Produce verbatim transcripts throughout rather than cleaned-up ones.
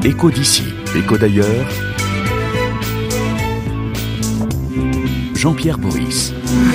Écho d'ici, écho d'ailleurs. Jean-Pierre Boris.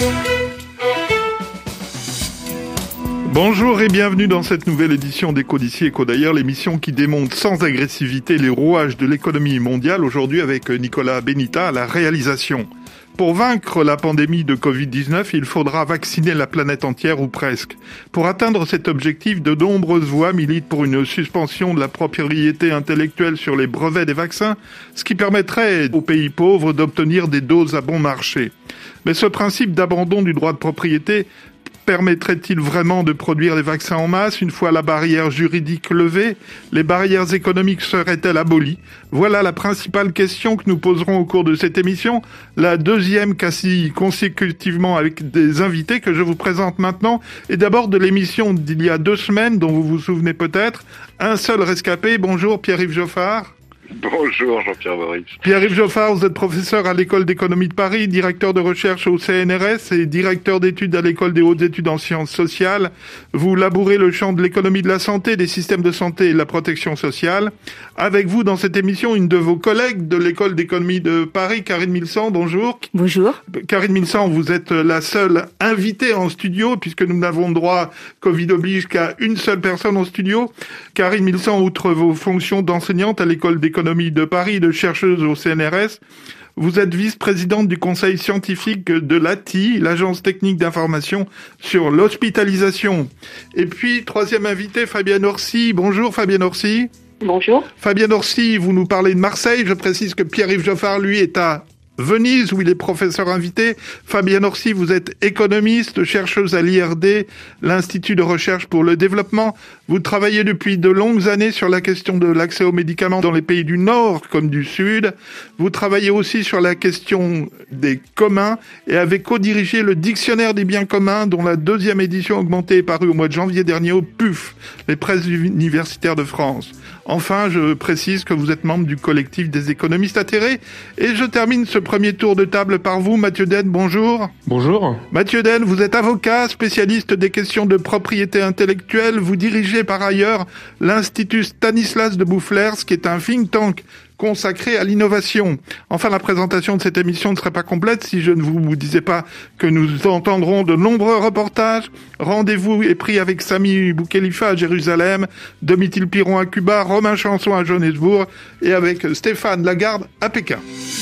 Bonjour et bienvenue dans cette nouvelle édition d'Écho d'ici, écho d'ailleurs, l'émission qui démonte sans agressivité les rouages de l'économie mondiale, aujourd'hui avec Nicolas Benita à la réalisation. Pour vaincre la pandémie de covid dix-neuf, il faudra vacciner la planète entière ou presque. Pour atteindre cet objectif, de nombreuses voix militent pour une suspension de la propriété intellectuelle sur les brevets des vaccins, ce qui permettrait aux pays pauvres d'obtenir des doses à bon marché. Mais ce principe d'abandon du droit de propriété permettrait-il vraiment de produire des vaccins en masse une fois la barrière juridique levée? Les barrières économiques seraient-elles abolies? Voilà la principale question que nous poserons au cours de cette émission, la deuxième quasi consécutivement avec des invités que je vous présente maintenant. Et d'abord de l'émission d'il y a deux semaines, dont vous vous souvenez peut-être, un seul rescapé. Bonjour Pierre-Yves Joffard. Bonjour Jean-Pierre Boris. Pierre-Yves Joffard, vous êtes professeur à l'École d'économie de Paris, directeur de recherche au C N R S et directeur d'études à l'École des hautes études en sciences sociales. Vous labourez le champ de l'économie de la santé, des systèmes de santé et de la protection sociale. Avec vous dans cette émission, une de vos collègues de l'École d'économie de Paris, Karine Milsan. Bonjour. Bonjour. Karine Milsan, vous êtes la seule invitée en studio puisque nous n'avons droit, Covid oblige, qu'à une seule personne en studio. Karine Milsan, outre vos fonctions d'enseignante à l'École d'économie de Paris, de chercheuse au C N R S. Vous êtes vice-présidente du conseil scientifique de l'A T I, l'Agence technique d'information sur l'hospitalisation. Et puis, troisième invité, Fabienne Orsi. Bonjour Fabienne Orsi. Bonjour. Fabienne Orsi, vous nous parlez de Marseille. Je précise que Pierre-Yves Joffard, lui, est à Venise, où il est professeur invité. Fabienne Orsi, vous êtes économiste, chercheuse à l'I R D, l'Institut de recherche pour le développement. Vous travaillez depuis de longues années sur la question de l'accès aux médicaments dans les pays du Nord comme du Sud. Vous travaillez aussi sur la question des communs et avez co-dirigé le Dictionnaire des biens communs, dont la deuxième édition augmentée est parue au mois de janvier dernier au P U F, les presses universitaires de France. Enfin, je précise que vous êtes membre du collectif des économistes atterrés. Et je termine ce premier tour de table par vous, Mathieu Den, bonjour. Bonjour. Mathieu Den, vous êtes avocat, spécialiste des questions de propriété intellectuelle. Vous dirigez par ailleurs l'Institut Stanislas de Boufflers, qui est un think tank consacré à l'innovation. Enfin, la présentation de cette émission ne serait pas complète si je ne vous disais pas que nous entendrons de nombreux reportages. Rendez-vous est pris avec Sami Boukhelifa à Jérusalem, Domitil Piron à Cuba, Romain Chanson à Johannesburg et avec Stéphane Lagarde à Pékin.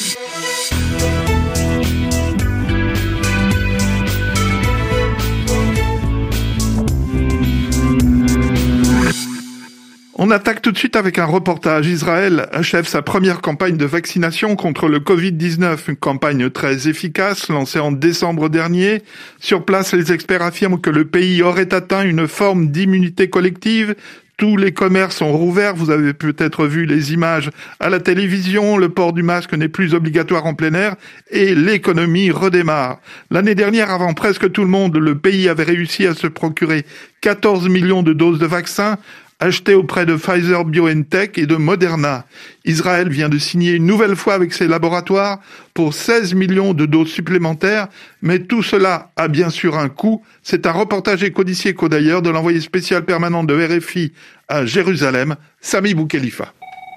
On attaque tout de suite avec un reportage. Israël achève sa première campagne de vaccination contre le covid dix-neuf, une campagne très efficace lancée en décembre dernier. Sur place, les experts affirment que le pays aurait atteint une forme d'immunité collective. Tous les commerces sont rouverts, vous avez peut-être vu les images à la télévision, le port du masque n'est plus obligatoire en plein air et l'économie redémarre. L'année dernière, avant presque tout le monde, le pays avait réussi à se procurer quatorze millions de doses de vaccins acheté auprès de Pfizer-BioNTech et de Moderna. Israël vient de signer une nouvelle fois avec ses laboratoires pour seize millions de doses supplémentaires, mais tout cela a bien sûr un coût. C'est un reportage Écho d'ici, écho d'ailleurs de l'envoyé spécial permanent de R F I à Jérusalem, Sami Boukhelifa.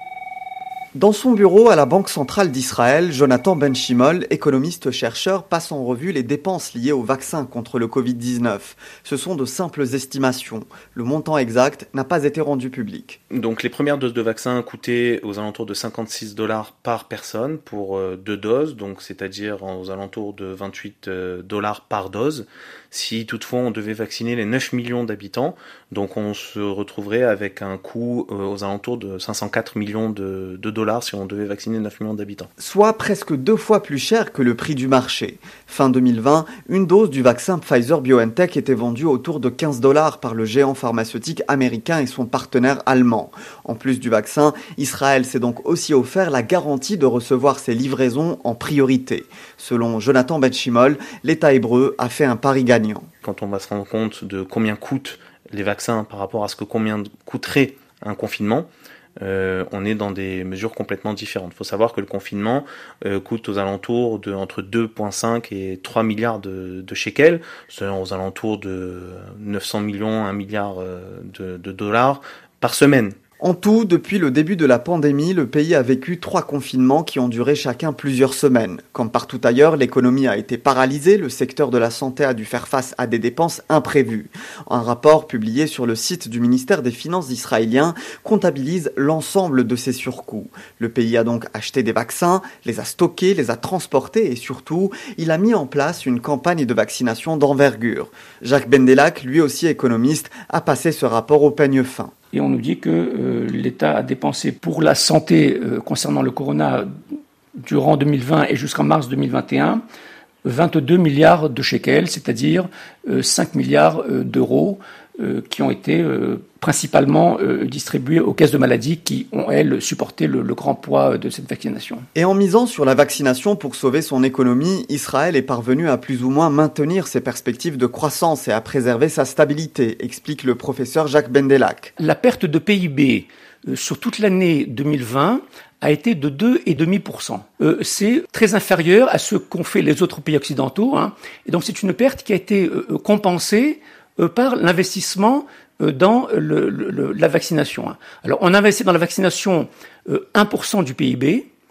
Dans son bureau à la Banque centrale d'Israël, Jonathan Ben-Shimol, économiste-chercheur, passe en revue les dépenses liées au vaccin contre le covid dix-neuf. Ce sont de simples estimations. Le montant exact n'a pas été rendu public. Donc les premières doses de vaccin coûtaient aux alentours de cinquante-six dollars par personne pour euh, deux doses, donc c'est-à-dire aux alentours de vingt-huit dollars par dose. Si toutefois on devait vacciner les neuf millions d'habitants, donc on se retrouverait avec un coût euh, aux alentours de cinq cent quatre millions de, de dollars si on devait vacciner neuf millions d'habitants. Soit presque deux fois plus cher que le prix du marché. Fin deux mille vingt, une dose du vaccin Pfizer-BioNTech était vendue autour de quinze dollars par le géant pharmaceutique américain et son partenaire allemand. En plus du vaccin, Israël s'est donc aussi offert la garantie de recevoir ses livraisons en priorité. Selon Jonathan Ben-Shimol, l'État hébreu a fait un pari gagnant. Quand on va se rendre compte de combien coûtent les vaccins par rapport à ce que combien coûterait un confinement, euh, on est dans des mesures complètement différentes. Il faut savoir que le confinement euh, coûte aux alentours de entre deux virgule cinq et trois milliards de, de shekels, c'est aux alentours de neuf cents millions, un milliard de, de dollars par semaine. En tout, depuis le début de la pandémie, le pays a vécu trois confinements qui ont duré chacun plusieurs semaines. Comme partout ailleurs, l'économie a été paralysée, le secteur de la santé a dû faire face à des dépenses imprévues. Un rapport publié sur le site du ministère des Finances israélien comptabilise l'ensemble de ces surcoûts. Le pays a donc acheté des vaccins, les a stockés, les a transportés et surtout, il a mis en place une campagne de vaccination d'envergure. Jacques Bendelak, lui aussi économiste, a passé ce rapport au peigne fin. Et on nous dit que euh, l'État a dépensé pour la santé euh, concernant le corona durant deux mille vingt et jusqu'en mars deux mille vingt et un, vingt-deux milliards de shekels, c'est-à-dire euh, cinq milliards euh, d'euros euh, qui ont été euh, principalement euh, distribués aux caisses de maladie qui ont, elles, supporté le, le grand poids de cette vaccination. Et en misant sur la vaccination pour sauver son économie, Israël est parvenu à plus ou moins maintenir ses perspectives de croissance et à préserver sa stabilité, explique le professeur Jacques Bendelak. La perte de P I B euh, sur toute l'année deux mille vingt a été de deux virgule cinq pour cent. Euh, c'est très inférieur à ce qu'ont fait les autres pays occidentaux. Hein, et donc c'est une perte qui a été euh, compensée euh, par l'investissement euh, dans le, le, la vaccination. Hein. Alors on a investi dans la vaccination euh, un pour cent du P I B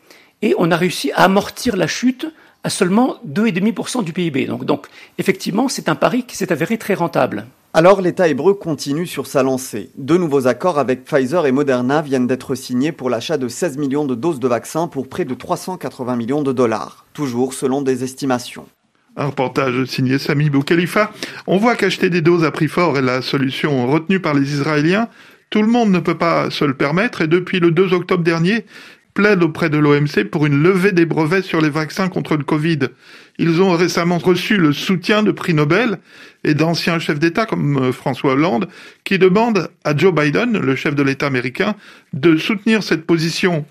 et on a réussi à amortir la chute à seulement deux virgule cinq pour cent du P I B. Donc, donc effectivement, c'est un pari qui s'est avéré très rentable. Alors l'État hébreu continue sur sa lancée. Deux nouveaux accords avec Pfizer et Moderna viennent d'être signés pour l'achat de seize millions de doses de vaccins pour près de trois cent quatre-vingts millions de dollars, toujours selon des estimations. Un reportage signé Sami Boukhalifa. On voit qu'acheter des doses à prix fort est la solution retenue par les Israéliens. Tout le monde ne peut pas se le permettre et depuis le deux octobre dernier, plaident auprès de l'O M C pour une levée des brevets sur les vaccins contre le Covid. Ils ont récemment reçu le soutien de prix Nobel et d'anciens chefs d'État comme François Hollande qui demandent à Joe Biden, le chef de l'État américain, de soutenir cette position.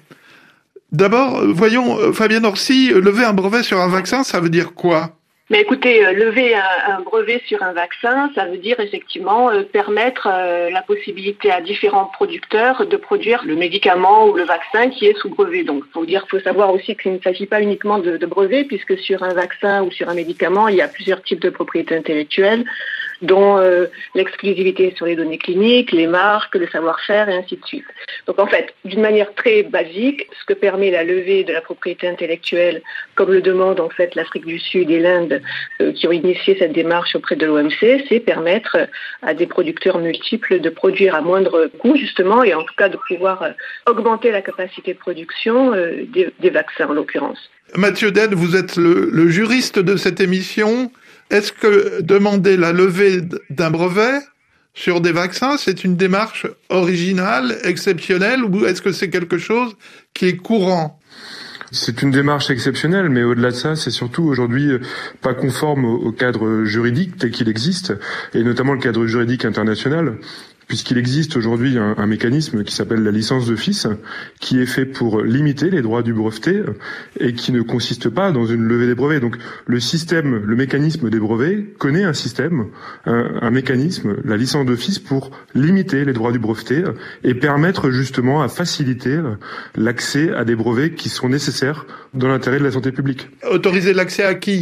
D'abord, voyons, Fabienne Orsi, lever un brevet sur un vaccin, ça veut dire quoi ? Mais écoutez, euh, lever un, un brevet sur un vaccin, ça veut dire effectivement euh, permettre euh, la possibilité à différents producteurs de produire le médicament ou le vaccin qui est sous brevet. Donc, faut dire, faut savoir aussi qu'il ne s'agit pas uniquement de, de brevet, puisque sur un vaccin ou sur un médicament, il y a plusieurs types de propriétés intellectuelles, dont euh, l'exclusivité sur les données cliniques, les marques, le savoir-faire et ainsi de suite. Donc en fait, d'une manière très basique, ce que permet la levée de la propriété intellectuelle, comme le demandent en fait l'Afrique du Sud et l'Inde, euh, qui ont initié cette démarche auprès de l'O M C, c'est permettre à des producteurs multiples de produire à moindre coût justement, et en tout cas de pouvoir euh, augmenter la capacité de production euh, des, des vaccins en l'occurrence. Mathieu Den, vous êtes le, le juriste de cette émission. Est-ce que demander la levée d'un brevet sur des vaccins, c'est une démarche originale, exceptionnelle, ou est-ce que c'est quelque chose qui est courant ? C'est une démarche exceptionnelle, mais au-delà de ça, c'est surtout aujourd'hui pas conforme au cadre juridique tel qu'il existe, et notamment le cadre juridique international, puisqu'il existe aujourd'hui un, un mécanisme qui s'appelle la licence d'office, qui est fait pour limiter les droits du breveté et qui ne consiste pas dans une levée des brevets. Donc le système, le mécanisme des brevets connaît un système, un, un mécanisme, la licence d'office, pour limiter les droits du breveté et permettre justement à faciliter l'accès à des brevets qui sont nécessaires dans l'intérêt de la santé publique. Autoriser l'accès à qui ?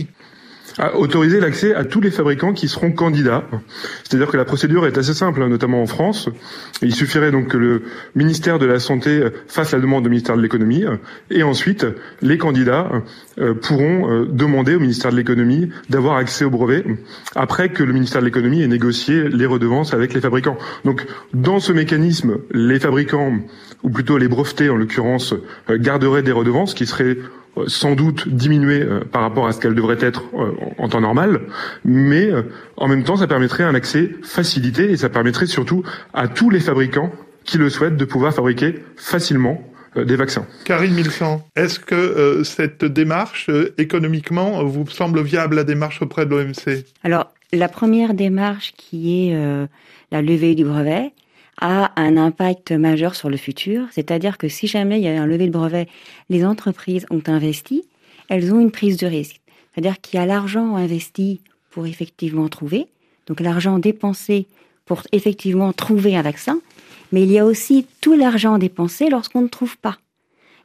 À autoriser l'accès à tous les fabricants qui seront candidats. C'est-à-dire que la procédure est assez simple, notamment en France. Il suffirait donc que le ministère de la Santé fasse la demande au ministère de l'Économie, et ensuite les candidats pourront demander au ministère de l'Économie d'avoir accès au brevet après que le ministère de l'Économie ait négocié les redevances avec les fabricants. Donc dans ce mécanisme, les fabricants, ou plutôt les brevetés en l'occurrence, garderaient des redevances qui seraient sans doute diminuer euh, par rapport à ce qu'elle devrait être euh, en temps normal, mais euh, en même temps ça permettrait un accès facilité et ça permettrait surtout à tous les fabricants qui le souhaitent de pouvoir fabriquer facilement euh, des vaccins. Karine Milchan, est-ce que euh, cette démarche euh, économiquement vous semble viable, la démarche auprès de l'O M C ? Alors la première démarche qui est euh, la levée du brevet a un impact majeur sur le futur, c'est-à-dire que si jamais il y a un levé de brevet, les entreprises ont investi, elles ont une prise de risque. C'est-à-dire qu'il y a l'argent investi pour effectivement trouver, donc l'argent dépensé pour effectivement trouver un vaccin, mais il y a aussi tout l'argent dépensé lorsqu'on ne trouve pas.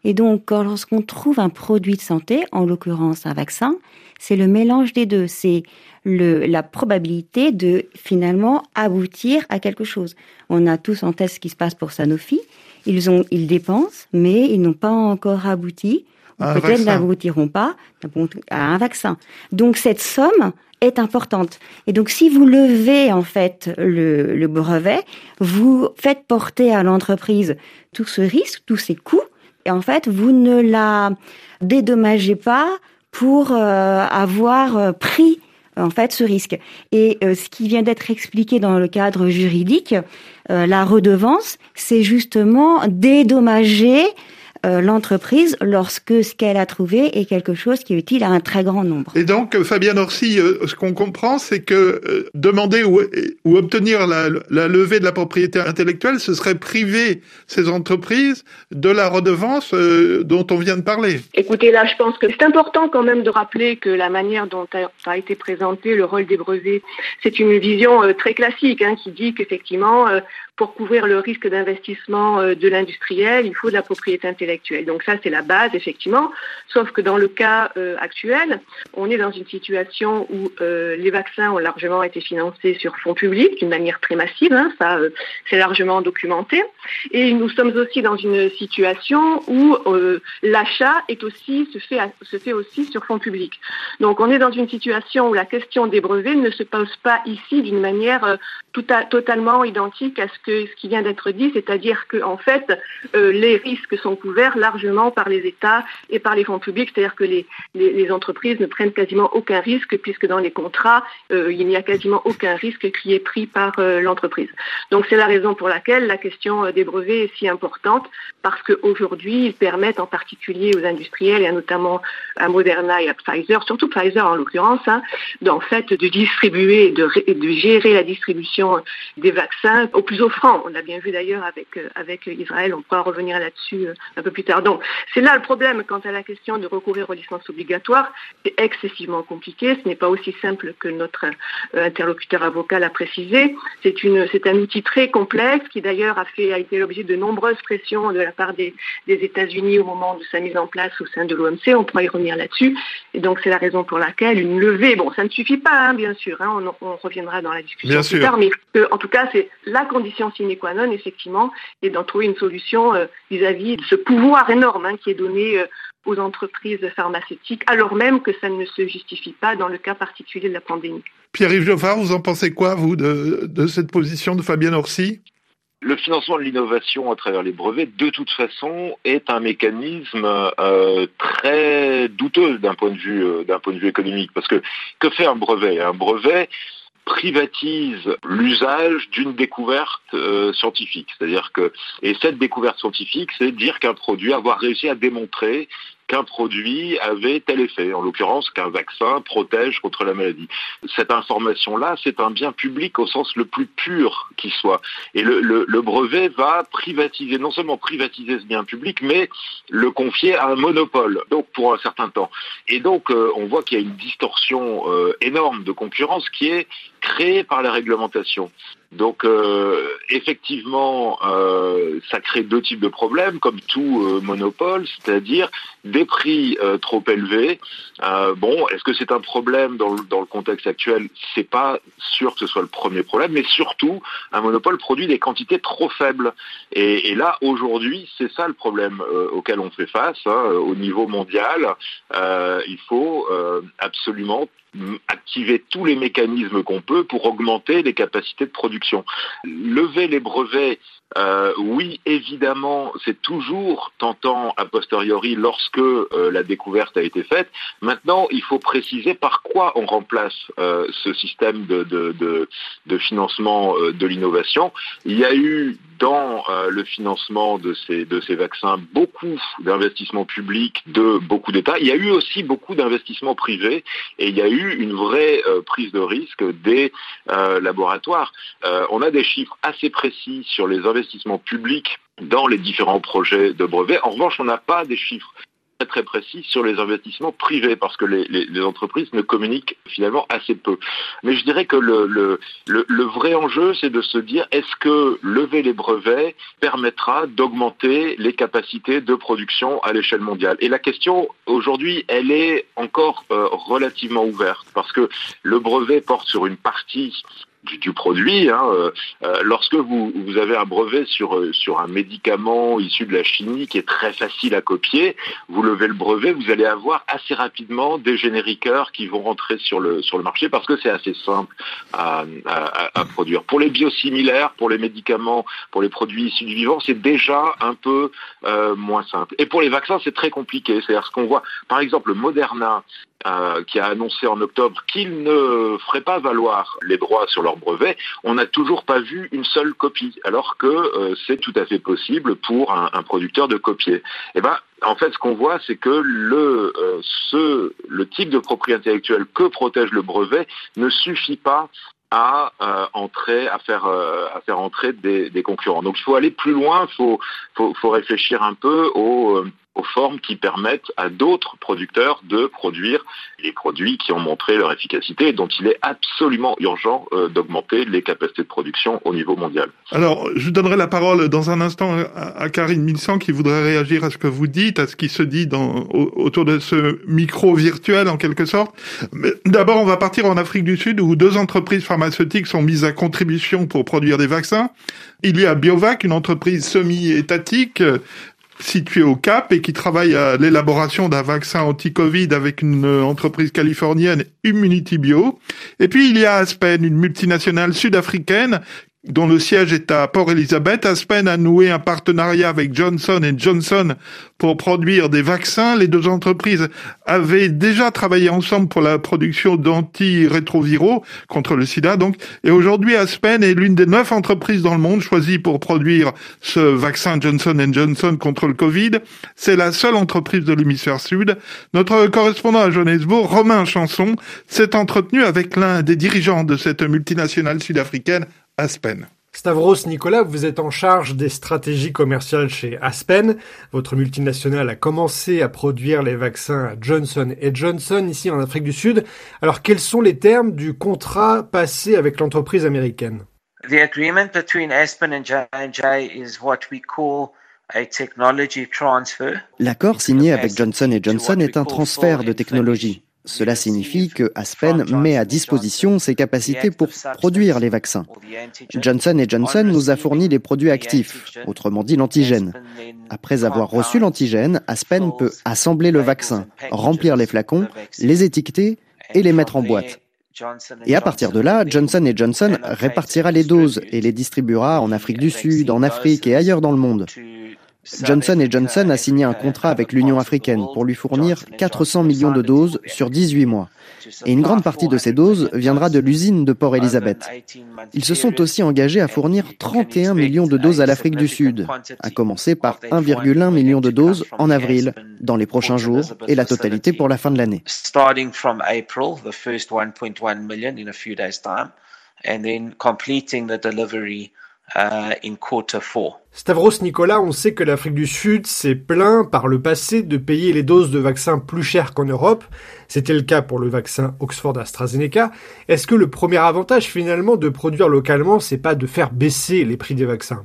Et donc, lorsqu'on trouve un produit de santé, en l'occurrence un vaccin, c'est le mélange des deux. C'est le, la probabilité de finalement aboutir à quelque chose. On a tous en tête ce qui se passe pour Sanofi. Ils ont, ils dépensent, mais ils n'ont pas encore abouti, ou un peut-être vaccin. n'aboutiront pas à un vaccin. Donc cette somme est importante. Et donc si vous levez en fait le, le brevet, vous faites porter à l'entreprise tout ce risque, tous ces coûts, et en fait vous ne la dédommagez pas pour euh, avoir pris en fait ce risque. Et euh, ce qui vient d'être expliqué dans le cadre juridique, euh, la redevance, c'est justement dédommager euh, l'entreprise lorsque ce qu'elle a trouvé est quelque chose qui est utile à un très grand nombre. Et donc, Fabienne Orsi, euh, ce qu'on comprend, c'est que euh, demander ou, ou obtenir la, la levée de la propriété intellectuelle, ce serait priver ces entreprises de la redevance euh, dont on vient de parler. Écoutez, là, je pense que c'est important quand même de rappeler que la manière dont a, a été présenté le rôle des brevets, c'est une vision euh, très classique hein, qui dit qu'effectivement, euh, pour couvrir le risque d'investissement euh, de l'industriel, il faut de la propriété intellectuelle. Donc ça, c'est la base, effectivement. Sauf que dans le cas euh, actuel, on est dans une situation où euh, les vaccins ont largement été financés sur fonds publics d'une manière très massive. Hein, ça, euh, c'est largement documenté. Et nous sommes aussi dans une situation où euh, l'achat est aussi se fait se fait aussi sur fonds publics. Donc on est dans une situation où la question des brevets ne se pose pas ici d'une manière euh, tout à, totalement identique à ce que ce qui vient d'être dit, c'est-à-dire que en fait euh, les risques sont couverts largement par les États et par les fonds publics, c'est-à-dire que les, les, les entreprises ne prennent quasiment aucun risque puisque dans les contrats euh, il n'y a quasiment aucun risque qui est pris par euh, l'entreprise. Donc c'est la raison pour laquelle la question euh, des brevets est si importante, parce qu'aujourd'hui ils permettent en particulier aux industriels et notamment à Moderna et à Pfizer, surtout Pfizer en l'occurrence, hein, d'en fait de distribuer, de, de gérer la distribution des vaccins au plus offrant. On l'a bien vu d'ailleurs avec avec Israël, on pourra revenir là-dessus un peu plus tard. Donc c'est là le problème quant à la question de recourir aux licences obligatoires. C'est excessivement compliqué, ce n'est pas aussi simple que notre interlocuteur avocat l'a précisé. C'est une c'est un outil très complexe qui d'ailleurs a fait a été l'objet de nombreuses pressions de la part des, des États-Unis au moment de sa mise en place au sein de l'O M C. On pourra y revenir là-dessus. Et donc c'est la raison pour laquelle une levée, bon ça ne suffit pas hein, bien sûr, hein, on, on reviendra dans la discussion bien plus sûr. tard, mais euh, en tout cas c'est la condition sine qua non effectivement, et d'en trouver une solution euh, vis-à-vis de ce pouvoir énorme hein, qui est donné euh, aux entreprises pharmaceutiques, alors même que ça ne se justifie pas dans le cas particulier de la pandémie. Pierre-Yves Geoffard, vous en pensez quoi, vous, de, de cette position de Fabienne Orsi ? Le financement de l'innovation à travers les brevets, de toute façon, est un mécanisme euh, très douteux d'un point de vue euh, d'un point de vue économique. Parce que que fait un brevet ? Un brevet privatise l'usage d'une découverte euh, scientifique. C'est-à-dire que, et cette découverte scientifique, c'est dire qu'un produit, avoir réussi à démontrer qu'un produit avait tel effet, en l'occurrence qu'un vaccin protège contre la maladie. Cette information-là, c'est un bien public au sens le plus pur qui soit. Et le, le, le brevet va privatiser, non seulement privatiser ce bien public, mais le confier à un monopole, donc pour un certain temps. Et donc, euh, on voit qu'il y a une distorsion euh, énorme de concurrence qui est créée par la réglementation. Donc euh, effectivement, euh, ça crée deux types de problèmes, comme tout euh, monopole, c'est-à-dire des prix euh, trop élevés. Euh, bon, est-ce que c'est un problème dans le, dans le contexte actuel ? C'est pas sûr que ce soit le premier problème, mais surtout, un monopole produit des quantités trop faibles. Et, et là, aujourd'hui, c'est ça le problème euh, auquel on fait face hein, au niveau mondial. Euh, il faut euh, absolument activer tous les mécanismes qu'on peut pour augmenter les capacités de production. Lever les brevets, euh, oui, évidemment, c'est toujours tentant a posteriori lorsque euh, la découverte a été faite. Maintenant, il faut préciser par quoi on remplace euh, ce système de, de, de, de financement euh, de l'innovation. Il y a eu dans euh, le financement de ces, de ces vaccins beaucoup d'investissements publics de beaucoup d'États. Il y a eu aussi beaucoup d'investissements privés et il y a eu une vraie euh, prise de risque des euh, laboratoires. Euh, on a des chiffres assez précis sur les investissements publics dans les différents projets de brevets. En revanche, on n'a pas des chiffres très très précis sur les investissements privés parce que les, les, les entreprises ne communiquent finalement assez peu. Mais je dirais que le, le, le, le vrai enjeu, c'est de se dire est-ce que lever les brevets permettra d'augmenter les capacités de production à l'échelle mondiale. Et la question aujourd'hui, elle est encore euh, relativement ouverte parce que le brevet porte sur une partie Du, du produit. Hein, euh, euh, lorsque vous, vous avez un brevet sur, euh, sur un médicament issu de la chimie qui est très facile à copier, vous levez le brevet, vous allez avoir assez rapidement des génériqueurs qui vont rentrer sur le, sur le marché parce que c'est assez simple à, à, à produire. Pour les biosimilaires, pour les médicaments, pour les produits issus du vivant, c'est déjà un peu euh, moins simple. Et pour les vaccins, c'est très compliqué. C'est-à-dire ce qu'on voit, par exemple, Moderna, Euh, qui a annoncé en octobre qu'il ne ferait pas valoir les droits sur leur brevet, on n'a toujours pas vu une seule copie, alors que euh, c'est tout à fait possible pour un, un producteur de copier. Et ben, en fait, ce qu'on voit, c'est que le, euh, ce, le type de propriété intellectuelle que protège le brevet ne suffit pas à euh, entrer, à faire, euh, à faire entrer des, des concurrents. Donc, il faut aller plus loin, il faut, faut, faut réfléchir un peu aux euh, aux formes qui permettent à d'autres producteurs de produire les produits qui ont montré leur efficacité et dont il est absolument urgent euh, d'augmenter les capacités de production au niveau mondial. Alors, je donnerai la parole dans un instant à, à Karine Milsan qui voudrait réagir à ce que vous dites, à ce qui se dit dans, au, autour de ce micro virtuel en quelque sorte. Mais d'abord, on va partir en Afrique du Sud où deux entreprises pharmaceutiques sont mises à contribution pour produire des vaccins. Il y a Biovac, une entreprise semi-étatique situé au Cap et qui travaille à l'élaboration d'un vaccin anti-Covid avec une entreprise californienne, Immunity Bio. Et puis il y a Aspen, une multinationale sud-africaine dont le siège est à Port Elizabeth. Aspen a noué un partenariat avec Johnson and Johnson pour produire des vaccins. Les deux entreprises avaient déjà travaillé ensemble pour la production d'antirétroviraux contre le sida, donc. Et aujourd'hui, Aspen est l'une des neuf entreprises dans le monde choisies pour produire ce vaccin Johnson and Johnson contre le Covid. C'est la seule entreprise de l'hémisphère sud. Notre correspondant à Johannesburg, Romain Chanson, s'est entretenu avec l'un des dirigeants de cette multinationale sud-africaine, Aspen. Stavros Nicolas, vous êtes en charge des stratégies commerciales chez Aspen. Votre multinationale a commencé à produire les vaccins Johnson and Johnson ici en Afrique du Sud. Alors, quels sont les termes du contrat passé avec l'entreprise américaine? The agreement between Aspen and J and J is what we call a technology transfer. L'accord signé avec Johnson and Johnson est un transfert de technologie. Cela signifie que Aspen met à disposition ses capacités pour produire les vaccins. Johnson and Johnson nous a fourni les produits actifs, autrement dit l'antigène. Après avoir reçu l'antigène, Aspen peut assembler le vaccin, remplir les flacons, les étiqueter et les mettre en boîte. Et à partir de là, Johnson and Johnson répartira les doses et les distribuera en Afrique du Sud, en Afrique et ailleurs dans le monde. Johnson and Johnson a signé un contrat avec l'Union africaine pour lui fournir quatre cents millions de doses sur dix-huit mois. Et une grande partie de ces doses viendra de l'usine de Port Elizabeth. Ils se sont aussi engagés à fournir trente et un millions de doses à l'Afrique du Sud, à commencer par un virgule un million de doses en avril, dans les prochains jours, et la totalité pour la fin de l'année. Starting from April, the first one point one million in a few days' time, and then completing the delivery Uh, in quarter four. Stavros Nicolas, on sait que l'Afrique du Sud s'est plaint par le passé de payer les doses de vaccins plus chères qu'en Europe. C'était le cas pour le vaccin Oxford-AstraZeneca. Est-ce que le premier avantage finalement de produire localement, c'est pas de faire baisser les prix des vaccins?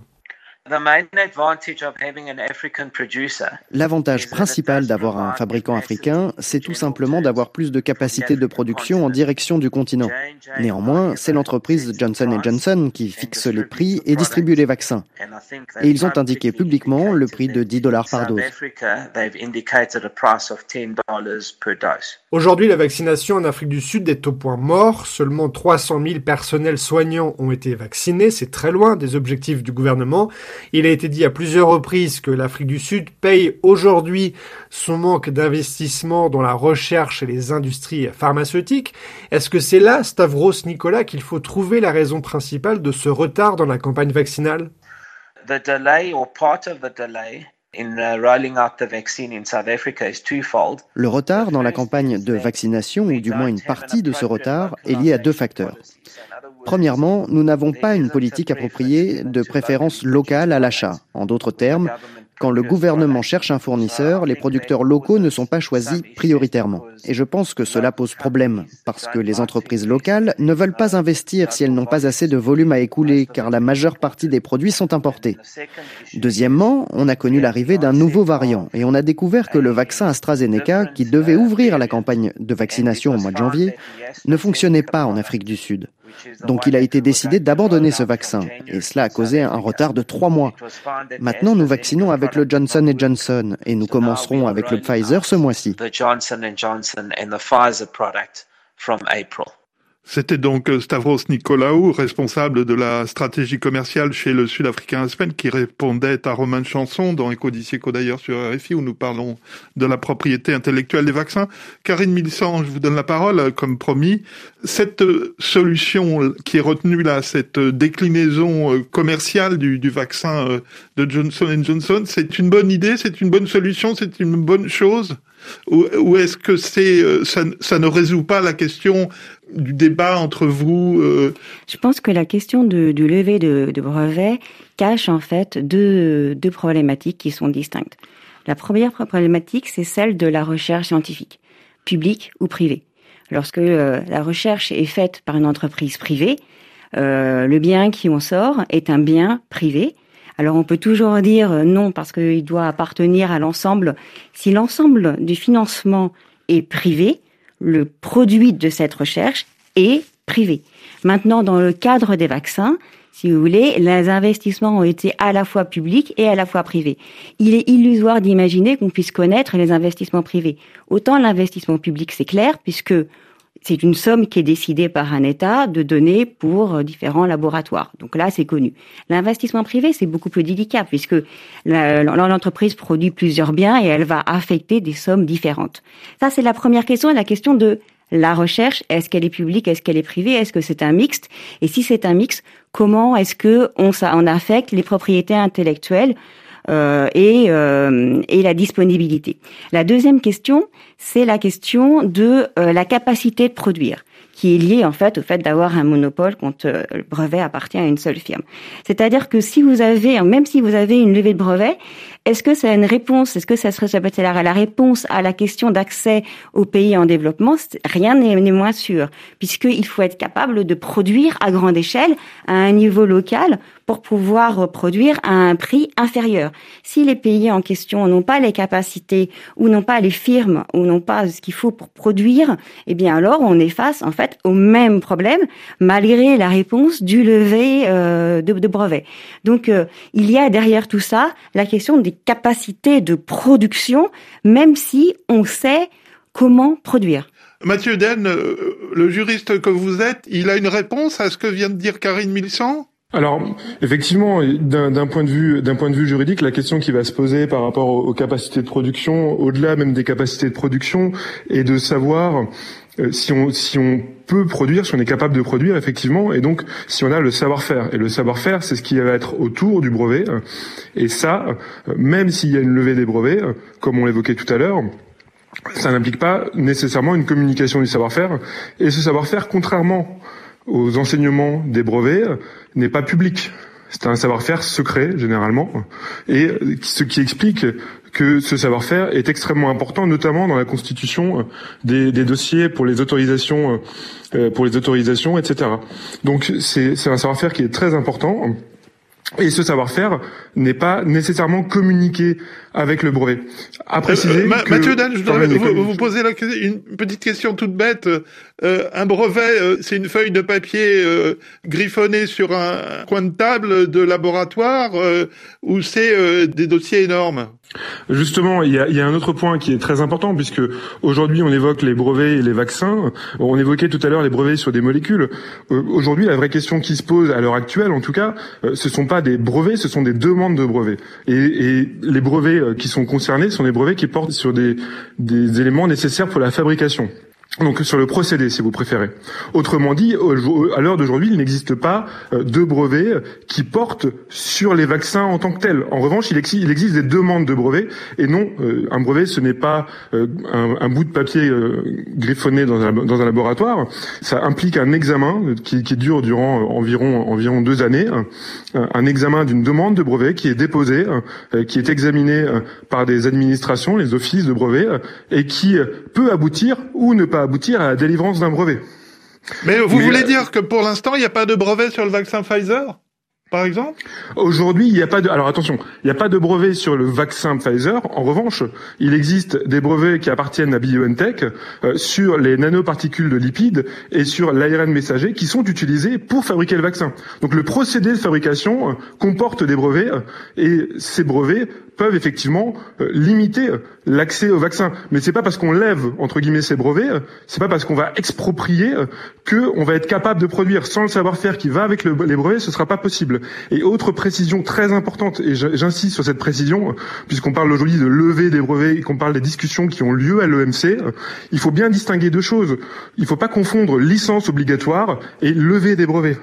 L'avantage principal d'avoir un fabricant africain, c'est tout simplement d'avoir plus de capacité de production en direction du continent. Néanmoins, c'est l'entreprise Johnson and Johnson qui fixe les prix et distribue les vaccins. Et ils ont indiqué publiquement le prix de dix dollars par dose. Aujourd'hui, la vaccination en Afrique du Sud est au point mort. Seulement trois cent mille personnels soignants ont été vaccinés. C'est très loin des objectifs du gouvernement. Il a été dit à plusieurs reprises que l'Afrique du Sud paye aujourd'hui son manque d'investissement dans la recherche et les industries pharmaceutiques. Est-ce que c'est là, Stavros Nicolas, qu'il faut trouver la raison principale de ce retard dans la campagne vaccinale? The delay or part of the delay in rolling out the vaccine in South Africa is twofold. Le retard dans la campagne de vaccination, ou du moins une partie de ce retard, est lié à deux facteurs. Premièrement, nous n'avons pas une politique appropriée de préférence locale à l'achat. En d'autres termes, Quand le gouvernement cherche un fournisseur, les producteurs locaux ne sont pas choisis prioritairement. Et je pense que cela pose problème, parce que les entreprises locales ne veulent pas investir si elles n'ont pas assez de volume à écouler, car la majeure partie des produits sont importés. Deuxièmement, on a connu l'arrivée d'un nouveau variant, et on a découvert que le vaccin AstraZeneca, qui devait ouvrir la campagne de vaccination au mois de janvier, ne fonctionnait pas en Afrique du Sud. Donc il a été décidé d'abandonner ce vaccin, et cela a causé un retard de trois mois. Maintenant, nous vaccinons avec le Johnson and Johnson, et nous commencerons avec le Pfizer ce mois-ci. C'était donc Stavros Nicolaou, responsable de la stratégie commerciale chez le Sud-Africain Aspen, qui répondait à Romain Chanson dans Éco d'ici, Éco d'ailleurs sur R F I, où nous parlons de la propriété intellectuelle des vaccins. Karine Milsan, je vous donne la parole, comme promis. Cette solution qui est retenue là, cette déclinaison commerciale du, du vaccin de Johnson and Johnson, c'est une bonne idée, c'est une bonne solution, c'est une bonne chose? Ou, ou est-ce que c'est ça, ça ne résout pas la question du débat entre vous euh... Je pense que la question de, du lever de, de brevets cache en fait deux, deux problématiques qui sont distinctes. La première problématique, c'est celle de la recherche scientifique, publique ou privée. Lorsque euh, la recherche est faite par une entreprise privée, euh, le bien qui en sort est un bien privé. Alors on peut toujours dire non parce qu'il doit appartenir à l'ensemble. Si l'ensemble du financement est privé, le produit de cette recherche est privé. Maintenant, dans le cadre des vaccins, si vous voulez, les investissements ont été à la fois publics et à la fois privés. Il est illusoire d'imaginer qu'on puisse connaître les investissements privés. Autant l'investissement public, c'est clair, puisque c'est une somme qui est décidée par un État de donner pour différents laboratoires. Donc là, c'est connu. L'investissement privé, c'est beaucoup plus délicat puisque l'entreprise produit plusieurs biens et elle va affecter des sommes différentes. Ça, c'est la première question, la question de la recherche. Est-ce qu'elle est publique? Est-ce qu'elle est privée? Est-ce que c'est un mixte? Et si c'est un mixte, comment est-ce que on, ça, on affecte les propriétés intellectuelles Euh, et, euh, et la disponibilité. La deuxième question, c'est la question de euh, la capacité de produire, qui est liée en fait au fait d'avoir un monopole quand euh, le brevet appartient à une seule firme. C'est-à-dire que si vous avez, même si vous avez une levée de brevet, est-ce que c'est une réponse, est-ce que ça serait la, la réponse à la question d'accès aux pays en développement? Rien n'est, n'est moins sûr, puisqu'il faut être capable de produire à grande échelle, à un niveau local, pour pouvoir produire à un prix inférieur. Si les pays en question n'ont pas les capacités, ou n'ont pas les firmes, ou n'ont pas ce qu'il faut pour produire, eh bien alors on est face en fait au même problème, malgré la réponse du lever euh, de, de brevet. Donc euh, il y a derrière tout ça la question des capacités de production, même si on sait comment produire. Mathieu Den, le juriste que vous êtes, il a une réponse à ce que vient de dire Karine Milsan ? Alors, effectivement, d'un, d'un point de vue, d'un point de vue juridique, la question qui va se poser par rapport aux, aux capacités de production, au-delà même des capacités de production, est de savoir euh, si on, si on peut produire, si on est capable de produire, effectivement, et donc si on a le savoir-faire. Et le savoir-faire, c'est ce qui va être autour du brevet. Et ça, même s'il y a une levée des brevets, comme on l'évoquait tout à l'heure, ça n'implique pas nécessairement une communication du savoir-faire. Et ce savoir-faire, contrairement aux enseignements des brevets, n'est pas public. C'est un savoir-faire secret, généralement, et ce qui explique que ce savoir-faire est extrêmement important, notamment dans la constitution des, des dossiers pour les autorisations, euh, pour les autorisations, et cetera. Donc, c'est, c'est un savoir-faire qui est très important. Et ce savoir-faire n'est pas nécessairement communiqué avec le brevet. À préciser euh, Ma- que Mathieu Dan, je voudrais vous, vous poser la, une petite question toute bête. Euh, un brevet, euh, c'est une feuille de papier euh, griffonnée sur un coin de table de laboratoire euh, ou c'est euh, des dossiers énormes? Justement, il y a, il y a un autre point qui est très important, puisque aujourd'hui on évoque les brevets et les vaccins. On évoquait tout à l'heure les brevets sur des molécules. Euh, aujourd'hui, la vraie question qui se pose à l'heure actuelle, en tout cas, euh, ce sont pas des brevets, ce sont des demandes de brevets. Et, et les brevets qui sont concernés sont des brevets qui portent sur des, des éléments nécessaires pour la fabrication. Donc sur le procédé, si vous préférez. Autrement dit, à l'heure d'aujourd'hui, il n'existe pas de brevets qui portent sur les vaccins en tant que tels. En revanche, il existe des demandes de brevets, et non, un brevet, ce n'est pas un, un bout de papier griffonné dans un, dans un laboratoire. Ça implique un examen qui, qui dure durant environ, environ deux années, un, un examen d'une demande de brevet qui est déposée, qui est examiné par des administrations, les offices de brevets, et qui peut aboutir ou ne pas aboutir à la délivrance d'un brevet. Mais vous Mais, voulez euh, dire que pour l'instant, il n'y a pas de brevet sur le vaccin Pfizer, par exemple? Aujourd'hui, il n'y a pas de, alors attention, il n'y a pas de brevet sur le vaccin Pfizer. En revanche, il existe des brevets qui appartiennent à BioNTech euh, sur les nanoparticules de lipides et sur l'A R N messager qui sont utilisés pour fabriquer le vaccin. Donc le procédé de fabrication euh, comporte des brevets euh, et ces brevets peuvent effectivement euh, limiter euh, l'accès au vaccin. Mais c'est pas parce qu'on lève entre guillemets ces brevets, euh, c'est pas parce qu'on va exproprier euh, que on va être capable de produire. Sans le savoir-faire qui va avec le, les brevets, ce sera pas possible. Et autre précision très importante, et j'insiste sur cette précision, puisqu'on parle aujourd'hui de levée des brevets et qu'on parle des discussions qui ont lieu à l'E M C, il faut bien distinguer deux choses. Il ne faut pas confondre licence obligatoire et levée des brevets.